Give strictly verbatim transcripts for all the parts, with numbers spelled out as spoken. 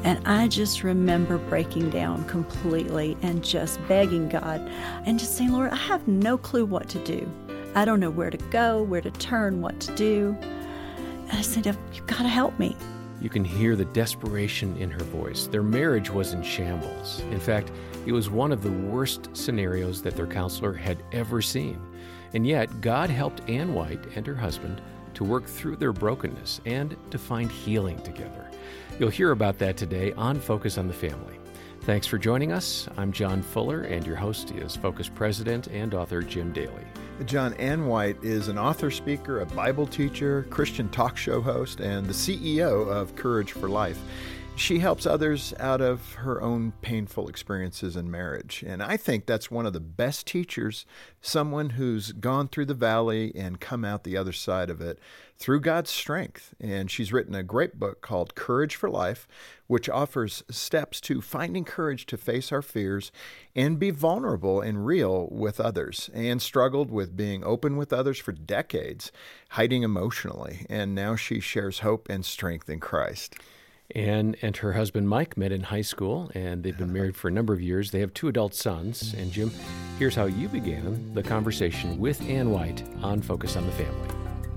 And I just remember breaking down completely and just begging God and just saying, Lord, I have no clue what to do. I don't know where to go, where to turn, what to do. And I said, you've got to help me. You can hear the desperation in her voice. Their marriage was in shambles. In fact, it was one of the worst scenarios that their counselor had ever seen. And yet, God helped Ann White and her husband to work through their brokenness and to find healing together. You'll hear about that today on Focus on the Family. Thanks for joining us. I'm John Fuller, and your host is Focus President and author Jim Daly. John, Ann White is an author, speaker, a Bible teacher, Christian talk show host, and the C E O of Courage for Life. She helps others out of her own painful experiences in marriage. And I think that's one of the best teachers, someone who's gone through the valley and come out the other side of it through God's strength. And she's written a great book called Courage for Life, which offers steps to finding courage to face our fears and be vulnerable and real with others. Ann struggled with being open with others for decades, hiding emotionally. And now she shares hope and strength in Christ. Ann and her husband Mike met in high school, and they've been married for a number of years. They have two adult sons. And Jim, here's how you began the conversation with Ann White on Focus on the Family.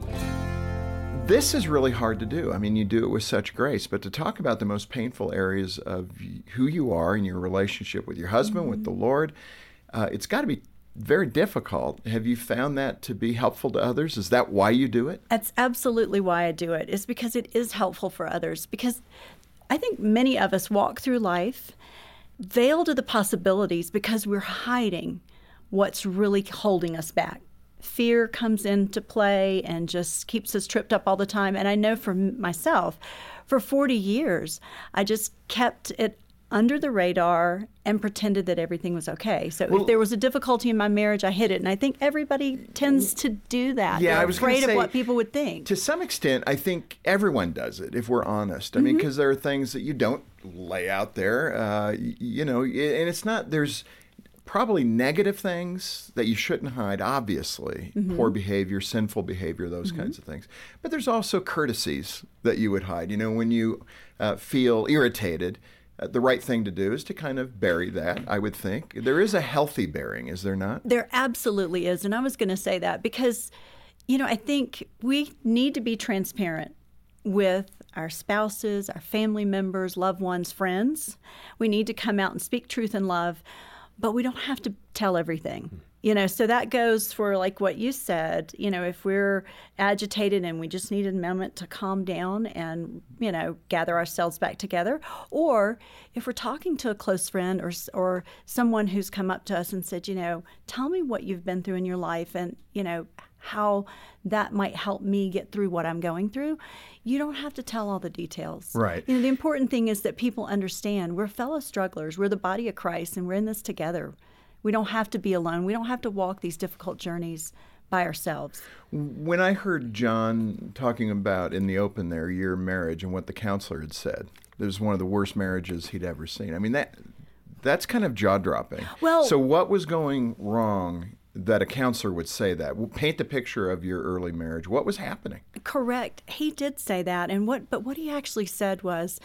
This is really hard to do. I mean, you do it with such grace, but to talk about the most painful areas of who you are in your relationship with your husband, mm-hmm. with the Lord, uh, it's got to be very difficult. Have you found that to be helpful to others? Is that why you do it? That's absolutely why I do it. It's because it is helpful for others. Because I think many of us walk through life veiled to the possibilities because we're hiding what's really holding us back. Fear comes into play and just keeps us tripped up all the time. And I know for myself, for forty years, I just kept it under the radar and pretended that everything was okay. So well, if there was a difficulty in my marriage, I hid it. And I think everybody tends to do that. Yeah, They're I was afraid say, of what people would think. To some extent, I think everyone does it, if we're honest. I mm-hmm. mean, because there are things that you don't lay out there, uh, you know, and it's not, there's probably negative things that you shouldn't hide, obviously, mm-hmm. poor behavior, sinful behavior, those mm-hmm. kinds of things. But there's also courtesies that you would hide. You know, when you uh, feel irritated, Uh, the right thing to do is to kind of bury that, I would think. There is a healthy burying, is there not? There absolutely is. And I was going to say that because, you know, I think we need to be transparent with our spouses, our family members, loved ones, friends. We need to come out and speak truth in love, but we don't have to tell everything. You know, so that goes for like what you said, you know, if we're agitated and we just need a moment to calm down and, you know, gather ourselves back together, or if we're talking to a close friend or or someone who's come up to us and said, you know, tell me what you've been through in your life and, you know, how that might help me get through what I'm going through. You don't have to tell all the details. Right. You know, the important thing is that people understand we're fellow strugglers. We're the body of Christ and we're in this together. We don't have to be alone. We don't have to walk these difficult journeys by ourselves. When I heard John talking about in the open there your marriage and what the counselor had said, it was one of the worst marriages he'd ever seen. I mean, that that's kind of jaw-dropping. Well, so what was going wrong that a counselor would say that? Paint the picture of your early marriage. What was happening? Correct. He did say that. And what, but what he actually said was,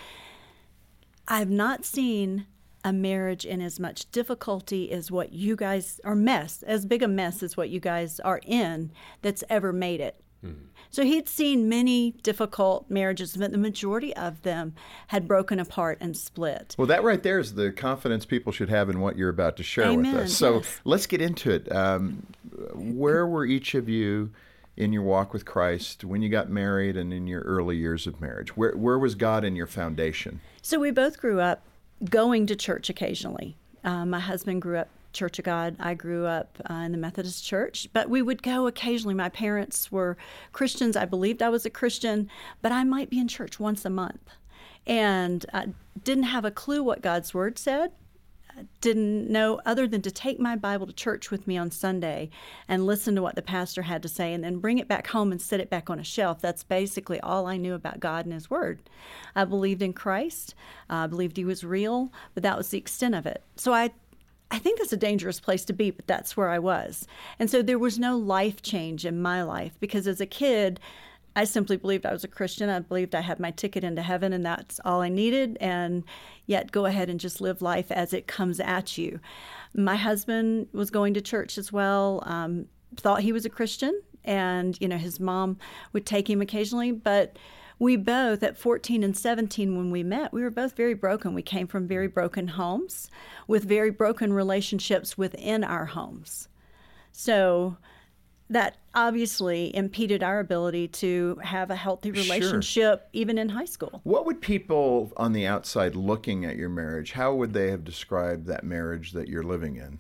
I've not seen a marriage in as much difficulty as what you guys, or mess, as big a mess as what you guys are in that's ever made it. Mm-hmm. So he'd seen many difficult marriages, but the majority of them had broken apart and split. Well, that right there is the confidence people should have in what you're about to share Amen. with us. So yes. let's get into it. Um, where were each of you in your walk with Christ when you got married and in your early years of marriage? Where, where was God in your foundation? So we both grew up going to church occasionally. Uh, my husband grew up Church of God. I grew up uh, in the Methodist Church, but we would go occasionally. My parents were Christians. I believed I was a Christian, but I might be in church once a month. And I didn't have a clue what God's Word said. I didn't know other than to take my Bible to church with me on Sunday and listen to what the pastor had to say and then bring it back home and set it back on a shelf. That's basically all I knew about God and His Word. I believed in Christ. I believed He was real, but that was the extent of it. So I I think that's a dangerous place to be, but that's where I was. And so there was no life change in my life because as a kid, I simply believed I was a Christian. I believed I had my ticket into heaven, and that's all I needed. And yet, go ahead and just live life as it comes at you. My husband was going to church as well. Um, thought he was a Christian, and you know, his mom would take him occasionally. But we both, at fourteen and seventeen, when we met, we were both very broken. We came from very broken homes with very broken relationships within our homes. So that obviously impeded our ability to have a healthy relationship, sure. even in high school. What would people on the outside looking at your marriage, how would they have described that marriage that you're living in?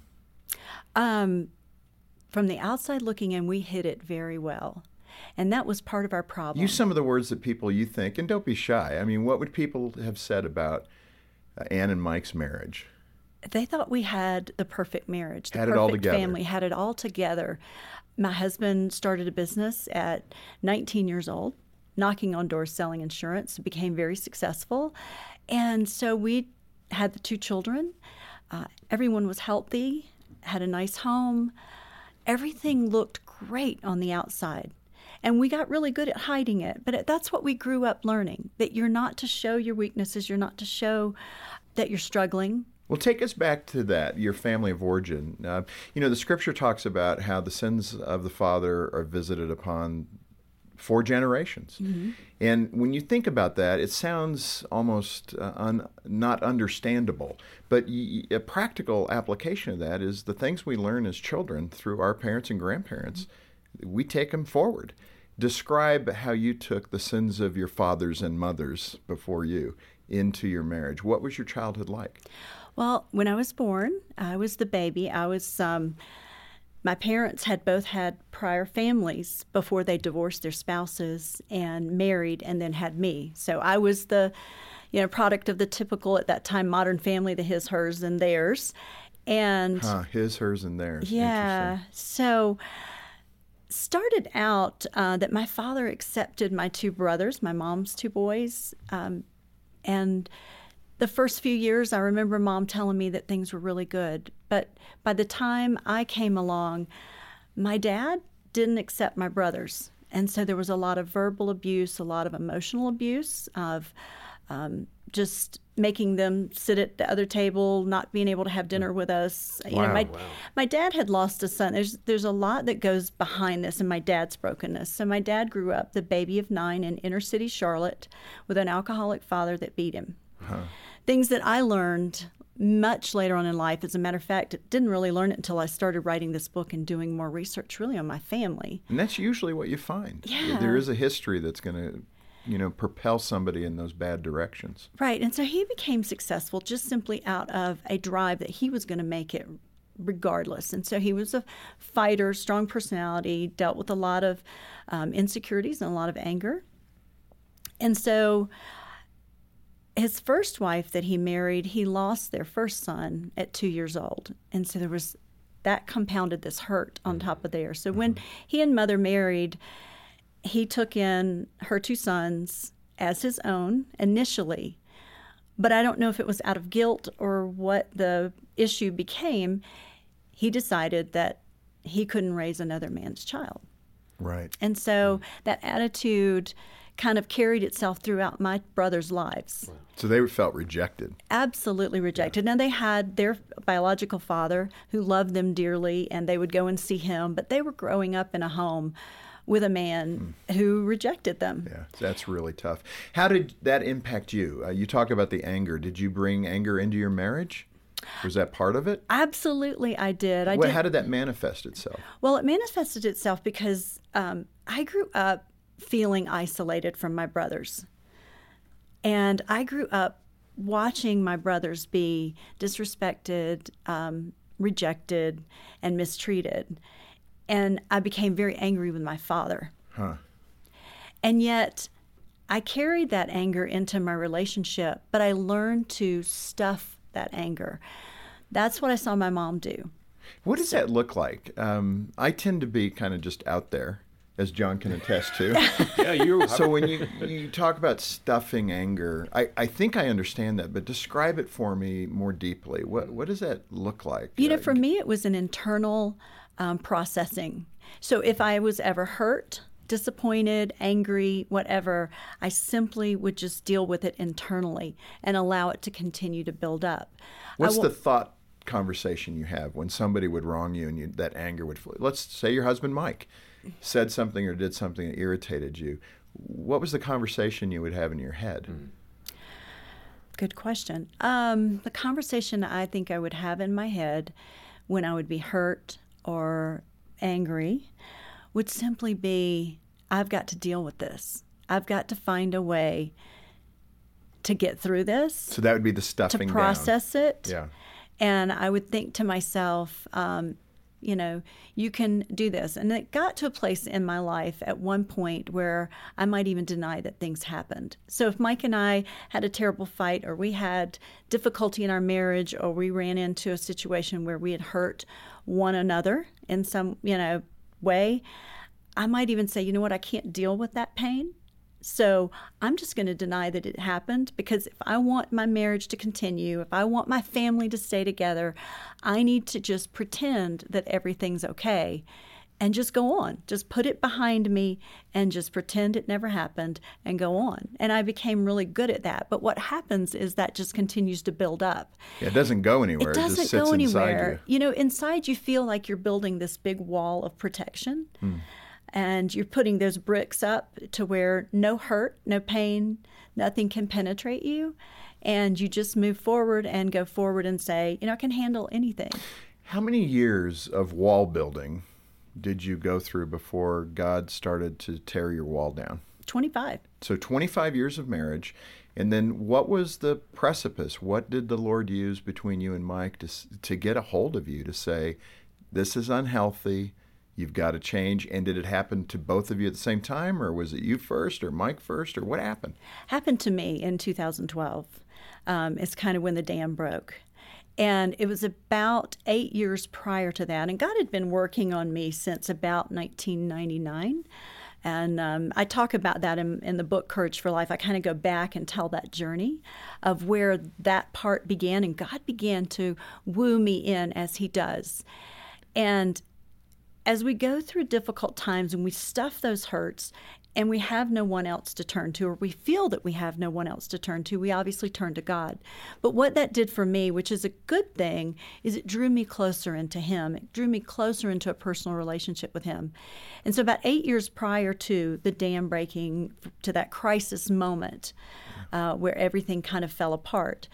Um, from the outside looking in, we hid it very well. And that was part of our problem. Use some of the words that people you think, and don't be shy. I mean, what would people have said about uh, Ann and Mike's marriage? They thought we had the perfect marriage, the had perfect it all together. family, had it all together. My husband started a business at nineteen years old, knocking on doors selling insurance, became very successful. And so we had the two children. Uh, everyone was healthy, had a nice home. Everything looked great on the outside. And we got really good at hiding it. But that's what we grew up learning, that you're not to show your weaknesses, you're not to show that you're struggling. Well, take us back to that, your family of origin. Uh, you know, the scripture talks about how the sins of the father are visited upon four generations. Mm-hmm. And when you think about that, it sounds almost uh, un, not understandable. But y- a practical application of that is the things we learn as children through our parents and grandparents, mm-hmm. we take them forward. Describe how you took the sins of your fathers and mothers before you into your marriage. What was your childhood like? Well, when I was born, I was the baby. I was, um, my parents had both had prior families before they divorced their spouses and married and then had me. So I was the, you know, product of the typical, at that time, modern family, the his, hers, and theirs. And huh, his, hers, and theirs. Yeah. So started out uh, that my father accepted my two brothers, my mom's two boys, um, and the first few years, I remember Mom telling me that things were really good. But by the time I came along, my dad didn't accept my brothers. And so there was a lot of verbal abuse, a lot of emotional abuse, of um, just making them sit at the other table, not being able to have dinner with us. Wow, you know, my, wow. my dad had lost a son. There's, there's a lot that goes behind this and my dad's brokenness. So my dad grew up the baby of nine in inner city Charlotte with an alcoholic father that beat him. Huh. Things that I learned much later on in life. As a matter of fact, didn't really learn it until I started writing this book and doing more research really on my family. And that's usually what you find. Yeah. There is a history that's going to, you know, propel somebody in those bad directions. Right. And so he became successful just simply out of a drive that he was going to make it regardless. And so he was a fighter, strong personality, dealt with a lot of um, insecurities and a lot of anger. And so his first wife that he married, he lost their first son at two years old. And so there was, that compounded this hurt on top of theirs. So when he and Mother married, he took in her two sons as his own initially. But I don't know if it was out of guilt or what the issue became. He decided that he couldn't raise another man's child. Right. And so that attitude kind of carried itself throughout my brothers' lives. Wow. So they felt rejected. Absolutely rejected. Yeah. Now, they had their biological father who loved them dearly, and they would go and see him, but they were growing up in a home with a man mm. who rejected them. Yeah, that's really tough. How did that impact you? Uh, you talked about the anger. Did you bring anger into your marriage? Was that part of it? Absolutely, I did. I well, did. How did that manifest itself? Well, it manifested itself because um, I grew up feeling isolated from my brothers. And I grew up watching my brothers be disrespected, um, rejected, and mistreated. And I became very angry with my father. Huh. And yet, I carried that anger into my relationship, but I learned to stuff that anger. That's what I saw my mom do. What does that look like? Um, I tend to be kind of just out there, as John can attest to. Yeah, you. So when you, you talk about stuffing anger, I, I think I understand that, but describe it for me more deeply. What what does that look like? You know, for me, it was an internal um, processing. So if I was ever hurt disappointed, angry, whatever, I simply would just deal with it internally and allow it to continue to build up. What's w- the thought conversation you have when somebody would wrong you and you, that anger would flow? Let's say your husband, Mike, said something or did something that irritated you. What was the conversation you would have in your head? Mm. Good question. Um, the conversation I think I would have in my head when I would be hurt or angry would simply be, I've got to deal with this. I've got to find a way to get through this. So that would be the stuffing to process down. it. Yeah. And I would think to myself, um, you know, you can do this. And it got to a place in my life at one point where I might even deny that things happened. So if Mike and I had a terrible fight, or we had difficulty in our marriage, or we ran into a situation where we had hurt one another in some, you know, way, I might even say, you know what, I can't deal with that pain. So I'm just going to deny that it happened, because if I want my marriage to continue, if I want my family to stay together, I need to just pretend that everything's okay and just go on. Just put it behind me and just pretend it never happened and go on. And I became really good at that. But what happens is that just continues to build up. Yeah, it doesn't go anywhere. It doesn't it just sits go anywhere. Inside you. You know, inside you feel like you're building this big wall of protection. Hmm. And you're putting those bricks up to where no hurt, no pain, nothing can penetrate you. And you just move forward and go forward and say, you know, I can handle anything. How many years of wall building did you go through before God started to tear your wall down? twenty-five. So twenty-five years of marriage. And then what was the precipice? What did the Lord use between you and Mike to, to get a hold of you to say, this is unhealthy, you've got to change? And did it happen to both of you at the same time, or was it you first or Mike first, or what happened? Happened to me in two thousand twelve. Um, it's kind of when the dam broke. And it was about eight years prior to that. And God had been working on me since about nineteen ninety-nine. And um, I talk about that in, in the book, Courage for Life. I kind of go back and tell that journey of where that part began. And God began to woo me in as he does. And as we go through difficult times and we stuff those hurts and we have no one else to turn to, or we feel that we have no one else to turn to, we obviously turn to God. But what that did for me, which is a good thing, is it drew me closer into him. It drew me closer into a personal relationship with him. And so about eight years prior to the dam breaking, to that crisis moment uh, where everything kind of fell apart,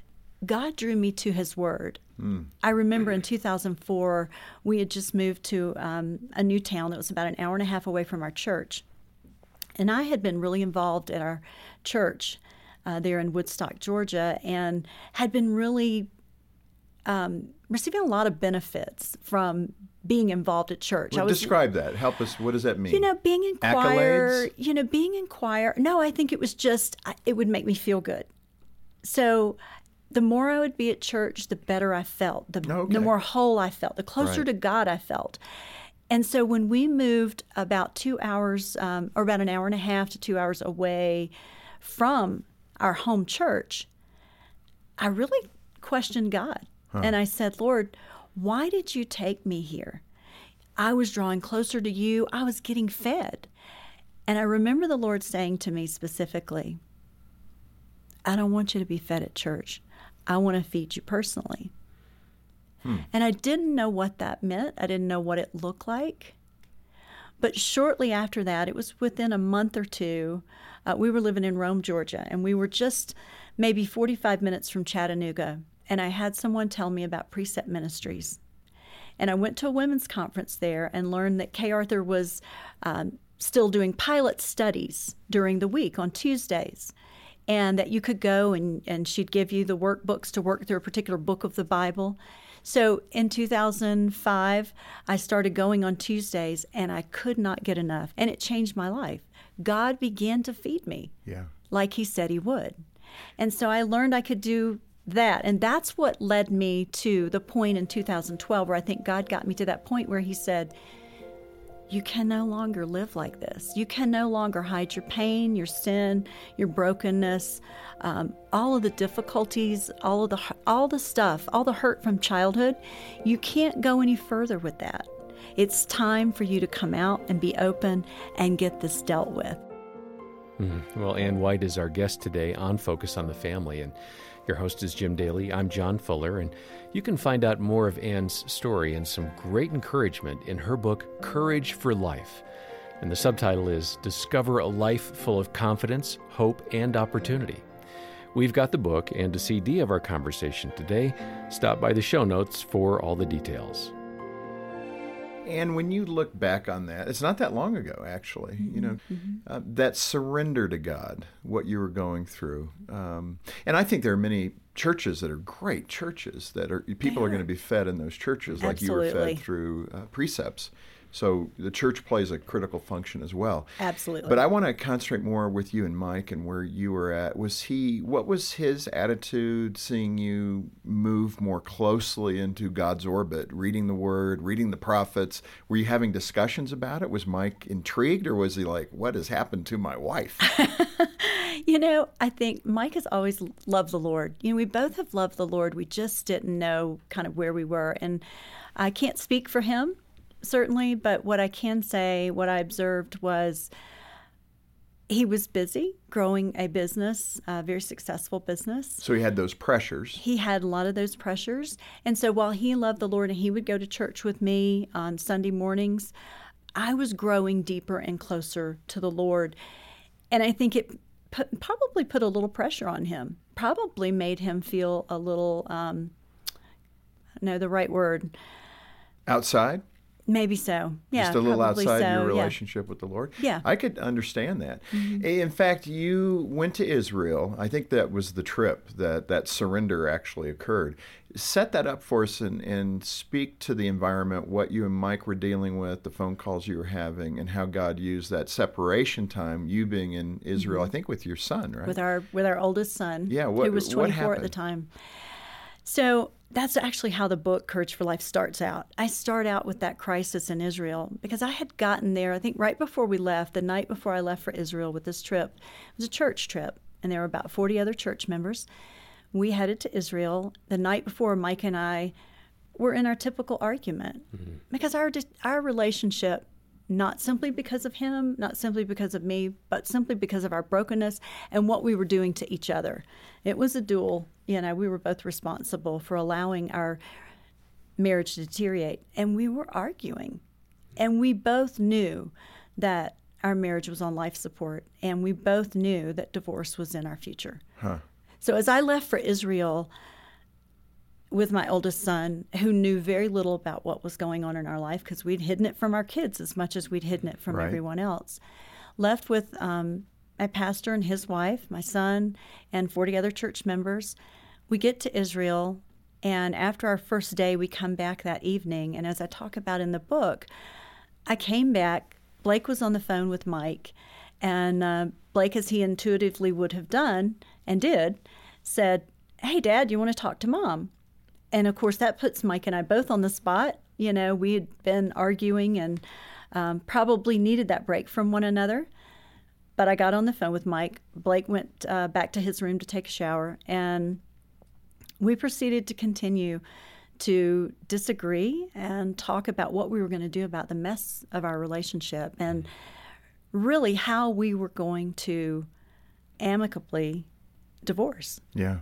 God drew me to his word. Mm. I remember in two thousand four, we had just moved to um, a new town that was about an hour and a half away from our church. And I had been really involved at our church uh, there in Woodstock, Georgia, and had been really um, receiving a lot of benefits from being involved at church. Well, I was, describe that. Help us. What does that mean? You know, being in choir, Accolades? you know, being in choir. No, I think it was just, it would make me feel good. So the more I would be at church, the better I felt, the, okay. the more whole I felt, the closer right. to God I felt. And so when we moved about two hours, um, or about an hour and a half to two hours away from our home church, I really questioned God. Huh. And I said, Lord, why did you take me here? I was drawing closer to you. I was getting fed. And I remember the Lord saying to me specifically, I don't want you to be fed at church. I want to feed you personally. Hmm. And I didn't know what that meant. I didn't know what it looked like. But shortly after that, it was within a month or two, uh, we were living in Rome, Georgia, and we were just maybe forty-five minutes from Chattanooga. And I had someone tell me about Precept Ministries. And I went to a women's conference there and learned that Kay Arthur was um, still doing pilot studies during the week on Tuesdays. And that you could go and, and she'd give you the workbooks to work through a particular book of the Bible. So in two thousand five, I started going on Tuesdays, and I could not get enough. And it changed my life. God began to feed me yeah. like he said he would. And so I learned I could do that. And that's what led me to the point in two thousand twelve where I think God got me to that point where he said, you can no longer live like this. You can no longer hide your pain, your sin, your brokenness, um, all of the difficulties, all of the all the stuff, all the hurt from childhood. You can't go any further with that. It's time for you to come out and be open and get this dealt with. Mm. Well, Ann White is our guest today on Focus on the Family, and your host is Jim Daly. I'm John Fuller, and you can find out more of Ann's story and some great encouragement in her book, Courage for Life. And the subtitle is Discover a Life Full of Confidence, Hope, and Opportunity. We've got the book and a C D of our conversation today. Stop by the show notes for all the details. And when you look back on that, it's not that long ago, actually, mm-hmm. you know, mm-hmm. uh, that surrender to God, what you were going through. Um, and I think there are many churches that are great churches that are, people are, are going to be fed in those churches like Absolutely. you were fed through uh, precepts. So the church plays a critical function as well. Absolutely. But I want to concentrate more with you and Mike and where you were at. Was he, what was his attitude seeing you move more closely into God's orbit, reading the Word, reading the prophets? Were you having discussions about it? Was Mike intrigued, or was he like, what has happened to my wife? You know, I think Mike has always loved the Lord. You know, we both have loved the Lord. We just didn't know kind of where we were. And I can't speak for him, certainly, but what I can say, what I observed was he was busy growing a business, a very successful business. So he had those pressures. He had a lot of those pressures. And so while he loved the Lord and he would go to church with me on Sunday mornings, I was growing deeper and closer to the Lord. And I think it put, probably put a little pressure on him, probably made him feel a little, um, I don't know the right word. Outside? Maybe so. Yeah, just a little outside so, your relationship yeah. with the Lord. Yeah, I could understand that. Mm-hmm. In fact, you went to Israel. I think that was the trip that that surrender actually occurred. Set that up for us and, and speak to the environment, what you and Mike were dealing with, the phone calls you were having, and how God used that separation time, you being in Israel, mm-hmm. I think with your son, right? With our with our oldest son, yeah, what, who was twenty-four what at the time. So that's actually how the book Courage for Life starts out. I start out with that crisis in Israel because I had gotten there, I think right before we left, the night before I left for Israel with this trip. It was a church trip, and there were about forty other church members. We headed to Israel. The night before, Mike and I were in our typical argument mm-hmm. because our our relationship, not simply because of him, not simply because of me, but simply because of our brokenness and what we were doing to each other. It was a duel. You know, we were both responsible for allowing our marriage to deteriorate. And we were arguing. And we both knew that our marriage was on life support. And we both knew that divorce was in our future. Huh. So as I left for Israel with my oldest son, who knew very little about what was going on in our life because we'd hidden it from our kids as much as we'd hidden it from right. everyone else, left with um, my pastor and his wife, my son, and forty other church members. We get to Israel, and after our first day, we come back that evening. And as I talk about in the book, I came back. Blake was on the phone with Mike, and uh, Blake, as he intuitively would have done and did, said, "Hey, Dad, you want to talk to Mom?" And, of course, that puts Mike and I both on the spot. You know, we had been arguing and um, probably needed that break from one another. But I got on the phone with Mike. Blake went uh, back to his room to take a shower, and we proceeded to continue to disagree and talk about what we were going to do about the mess of our relationship and really how we were going to amicably divorce. Yeah.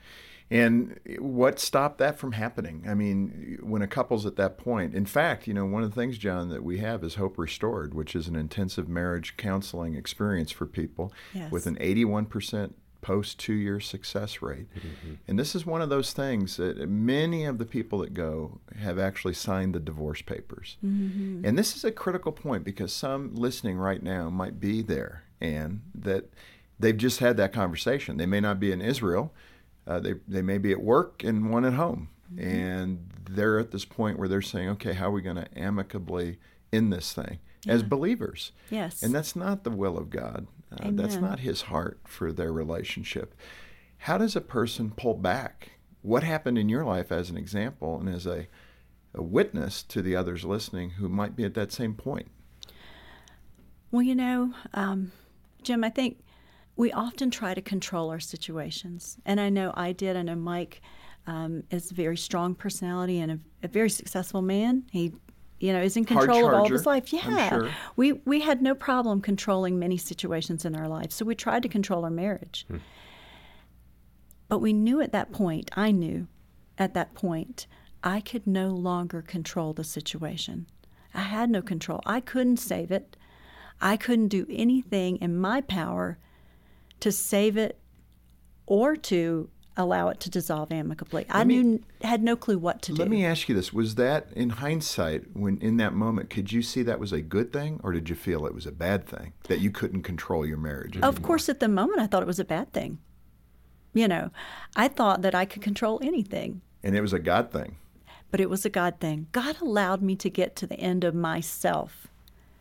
And what stopped that from happening? I mean, when a couple's at that point, in fact, you know, one of the things, John, that we have is Hope Restored, which is an intensive marriage counseling experience for people yes. with an eighty-one percent post two-year success rate. Mm-hmm. And this is one of those things that many of the people that go have actually signed the divorce papers. Mm-hmm. And this is a critical point because some listening right now might be there, and that they've just had that conversation. They may not be in Israel. Uh, they they may be at work and one at home, mm-hmm. and they're at this point where they're saying, okay, how are we going to amicably end this thing yeah. as believers? Yes. And that's not the will of God. Uh, that's not his heart for their relationship. How does a person pull back? What happened in your life as an example and as a, a witness to the others listening who might be at that same point? Well, you know, um, Jim, I think we often try to control our situations. And I know I did. I know Mike um, is a very strong personality and a, a very successful man. He you know, is in Hard control of all of charger, his life. I'm Yeah. sure. We we had no problem controlling many situations in our life. So we tried to control our marriage. Hmm. But we knew at that point, I knew at that point, I could no longer control the situation. I had no control. I couldn't save it. I couldn't do anything in my power to save it or to allow it to dissolve amicably. I me- knew had no clue what to do. Let me ask you this. Was that, in hindsight, when in that moment, could you see that was a good thing, or did you feel it was a bad thing, that you couldn't control your marriage anymore? Of course, at the moment, I thought it was a bad thing. You know, I thought that I could control anything, And it was a God thing. but it was a God thing. God allowed me to get to the end of myself,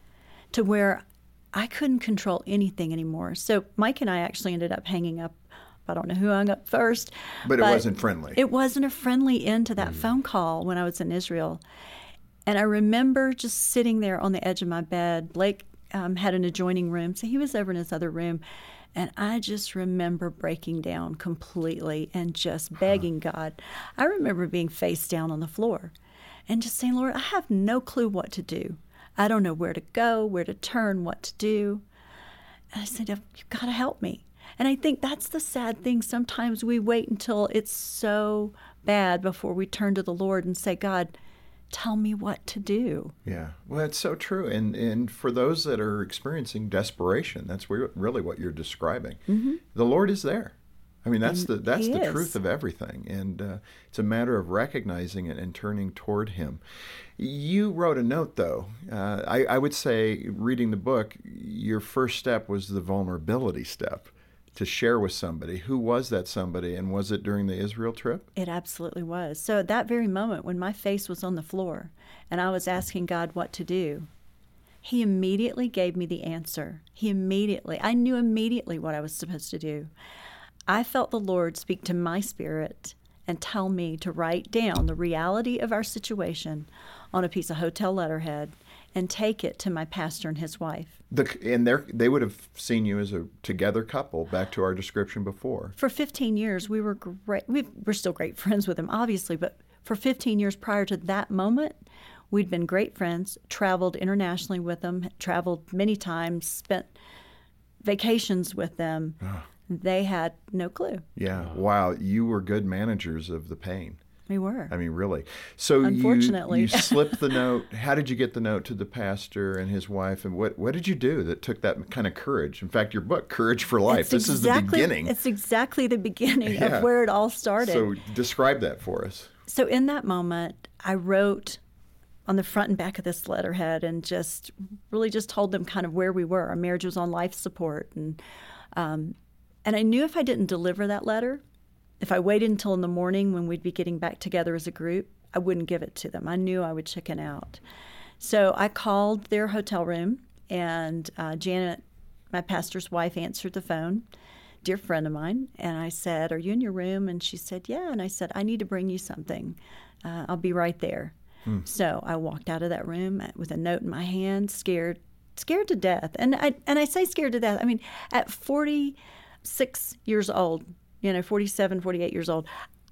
to where I couldn't control anything anymore. So Mike and I actually ended up hanging up. I don't know who hung up first. But it wasn't friendly. It wasn't a friendly end to that phone call when I was in Israel. And I remember just sitting there on the edge of my bed. Blake um, had an adjoining room, so he was over in his other room. And I just remember breaking down completely and just begging God. I remember being face down on the floor and just saying, Lord, I have no clue what to do. I don't know where to go, where to turn, what to do. And I said, you've got to help me. And I think that's the sad thing. Sometimes we wait until it's so bad before we turn to the Lord and say, God, tell me what to do. Yeah, well, it's so true. And and for those that are experiencing desperation, that's where, really what you're describing. Mm-hmm. The Lord is there. I mean, that's And the that's he the is. truth of everything, and uh, it's a matter of recognizing it and turning toward Him. You wrote a note, though. Uh, I, I would say, reading the book, your first step was the vulnerability step, to share with somebody. Who was that somebody, and was it during the Israel trip? It absolutely was. So at that very moment when my face was on the floor and I was asking God what to do, He immediately gave me the answer. He immediately, I knew immediately what I was supposed to do. I felt the Lord speak to my spirit and tell me to write down the reality of our situation on a piece of hotel letterhead and take it to my pastor and his wife. The, and they they would have seen you as a together couple, back to our description before. For fifteen years, we were great. We we're still great friends with him, obviously, but for fifteen years prior to that moment, we'd been great friends, traveled internationally with them, traveled many times, spent vacations with them. They had no clue. Yeah. Wow. You were good managers of the pain. We were. I mean, really. So Unfortunately. you, you slipped the note. How did you get the note to the pastor and his wife? And what, what did you do that took that kind of courage? In fact, your book, Courage for Life, It's this exactly, is the beginning. It's exactly the beginning Yeah. of where it all started. So describe that for us. So in that moment, I wrote on the front and back of this letterhead and just really just told them kind of where we were. Our marriage was on life support. And um, and I knew if I didn't deliver that letter, if I waited until in the morning when we'd be getting back together as a group, I wouldn't give it to them. I knew I would chicken out. So I called their hotel room, and uh, Janet, my pastor's wife, answered the phone, dear friend of mine, and I said, are you in your room? And she said, yeah. And I said, I need to bring you something. Uh, I'll be right there. Hmm. So I walked out of that room with a note in my hand, scared, scared to death. And I and I say scared to death. I mean, at forty-six years old, you know, forty-seven, forty-eight years old,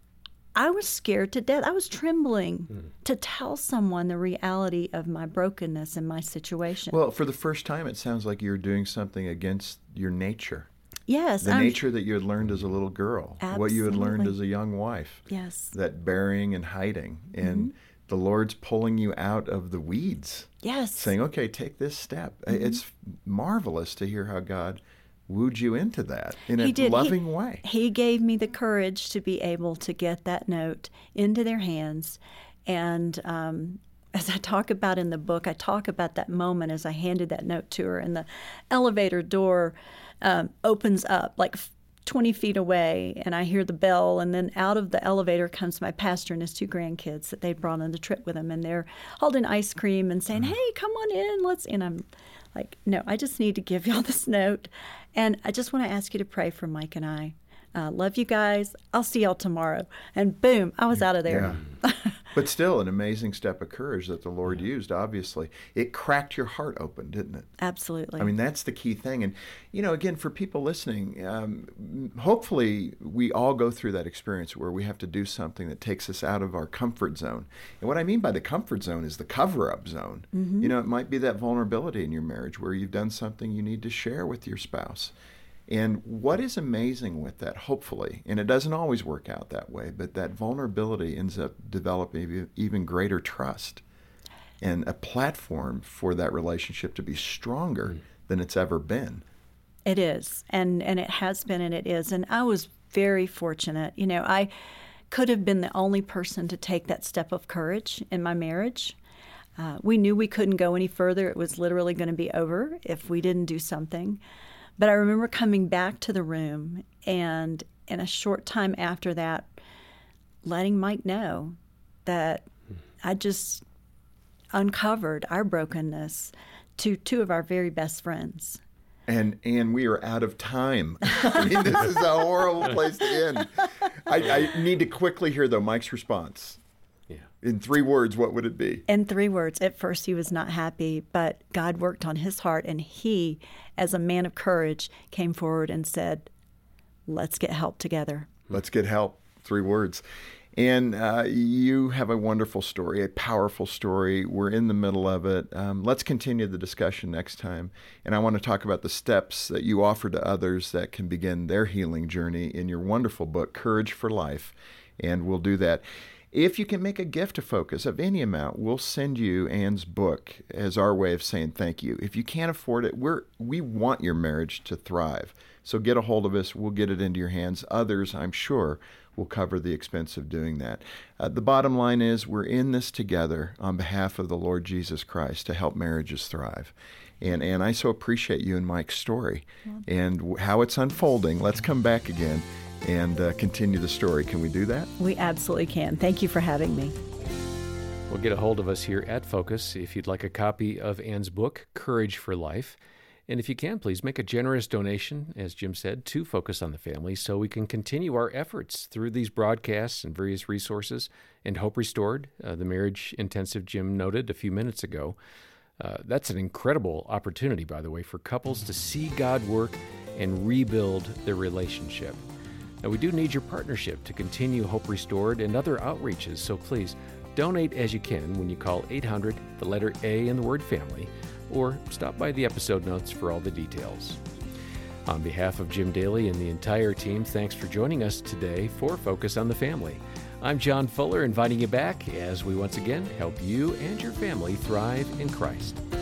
I was scared to death. I was trembling mm. to tell someone the reality of my brokenness and my situation. Well, for the first time, it sounds like you're doing something against your nature. Yes. The I'm, nature that you had learned as a little girl. Absolutely. What you had learned as a young wife. Yes. That burying and hiding. And mm-hmm. the Lord's pulling you out of the weeds. Yes. Saying, okay, take this step. Mm-hmm. It's marvelous to hear how God wooed you into that in a he did. loving he, way. He gave me the courage to be able to get that note into their hands. And um, as I talk about in the book, I talk about that moment as I handed that note to her, and the elevator door um, opens up like twenty feet away, and I hear the bell, and then out of the elevator comes my pastor and his two grandkids that they'd brought on the trip with him, and they're holding ice cream and saying, hey, come on in, let's, and I'm like, no, I just need to give y'all this note. And I just want to ask you to pray for Mike and I. Uh, love you guys. I'll see y'all tomorrow. And boom, I was out of there. Yeah. But still an amazing step of courage that the Lord used, obviously. It cracked your heart open, didn't it? Absolutely. I mean, that's the key thing. And, you know, again, for people listening, um, hopefully we all go through that experience where we have to do something that takes us out of our comfort zone. And what I mean by the comfort zone is the cover-up zone. Mm-hmm. You know, it might be that vulnerability in your marriage where you've done something you need to share with your spouse. And what is amazing with that, hopefully, and it doesn't always work out that way, but that vulnerability ends up developing even greater trust and a platform for that relationship to be stronger mm. than it's ever been. It is, and, and it has been, and it is. And I was very fortunate. You know, I could have been the only person to take that step of courage in my marriage. Uh, we knew we couldn't go any further. It was literally going to be over if we didn't do something. But I remember coming back to the room and in a short time after that, letting Mike know that I just uncovered our brokenness to two of our very best friends. And and we are out of time. I mean, this is a horrible place to end. I, I need to quickly hear, though, Mike's response. Yeah. In three words, what would it be? In three words. At first, he was not happy, but God worked on his heart, and he, as a man of courage, came forward and said, let's get help together. Let's get help. Three words. And uh, you have a wonderful story, a powerful story. We're in the middle of it. Um, let's continue the discussion next time. And I want to talk about the steps that you offer to others that can begin their healing journey in your wonderful book, Courage for Life. And we'll do that. If you can make a gift to Focus of any amount, we'll send you Anne's book as our way of saying thank you. If you can't afford it, we're, we want your marriage to thrive. So get a hold of us. We'll get it into your hands. Others, I'm sure, will cover the expense of doing that. Uh, the bottom line is we're in this together on behalf of the Lord Jesus Christ to help marriages thrive. And, and I so appreciate you and Mike's story and how it's unfolding. Let's come back again and uh, continue the story. Can we do that? We absolutely can. Thank you for having me. Well, get a hold of us here at Focus if you'd like a copy of Anne's book, Courage for Life. And if you can, please make a generous donation, as Jim said, to Focus on the Family so we can continue our efforts through these broadcasts and various resources and Hope Restored, uh, the marriage intensive Jim noted a few minutes ago. Uh, that's an incredible opportunity, by the way, for couples to see God work and rebuild their relationship. Now, we do need your partnership to continue Hope Restored and other outreaches, so please donate as you can when you call eight hundred, the letter A in the word family, or stop by the episode notes for all the details. On behalf of Jim Daly and the entire team, thanks for joining us today for Focus on the Family. I'm John Fuller, inviting you back as we once again help you and your family thrive in Christ.